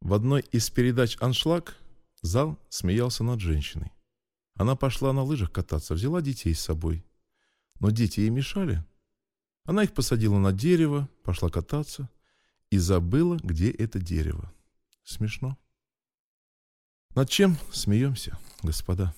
В одной из передач «Аншлаг» зал смеялся над женщиной. Она пошла на лыжах кататься, взяла детей с собой. Но дети ей мешали. Она их посадила на дерево, пошла кататься и забыла, где это дерево. Смешно. Над чем смеемся, господа?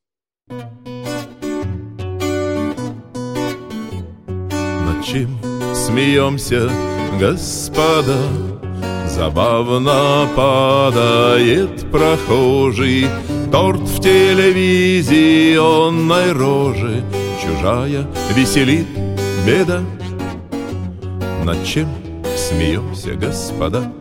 Над чем смеемся, господа? Забавно падает прохожий, торт в телевизионной роже, чужая веселит беда. Над чем смеемся, господа?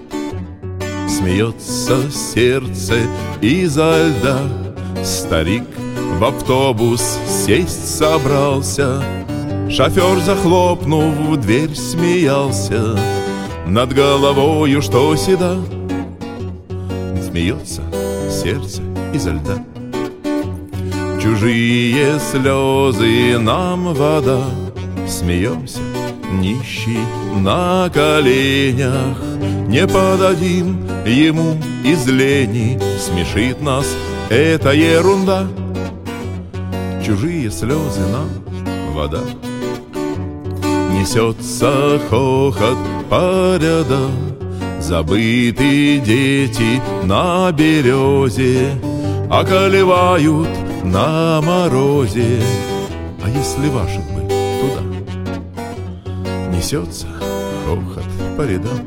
Смеется сердце изо льда. Старик в автобус сесть собрался, шофер, захлопнув дверь, смеялся. Над головою что седа, смеется сердце изо льда. Чужие слезы нам вода, смеемся, нищий на коленях. Не подадим ему из лени, смешит нас эта ерунда. Чужие слезы нам вода. Несется хохот по рядам, забытые дети на березе околевают на морозе. А если ваших бы туда? Несется хохот по рядам.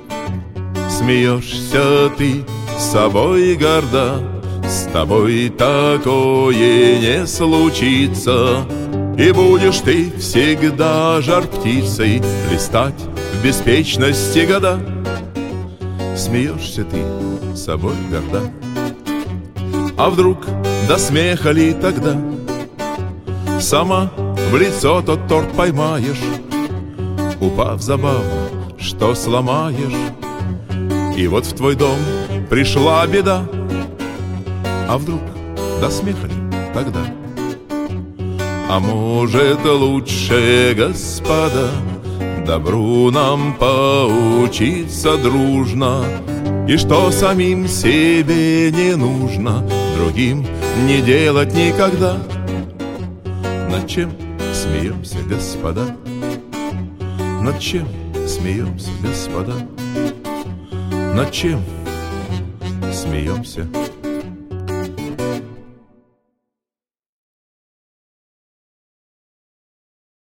Смеешься ты, собой горда, с тобой такое не случится. И будешь ты всегда жар-птицей листать в беспечности года. Смеешься ты, собой горда. А вдруг до смеха ли тогда сама в лицо тот торт поймаешь, упав забавно, что сломаешь? И вот в твой дом пришла беда. А вдруг до смеха ли тогда? А может, лучше, господа, добру нам поучиться дружно, и что самим себе не нужно, другим не делать никогда. Над чем смеемся, господа? Над чем смеемся, господа? Над чем смеемся?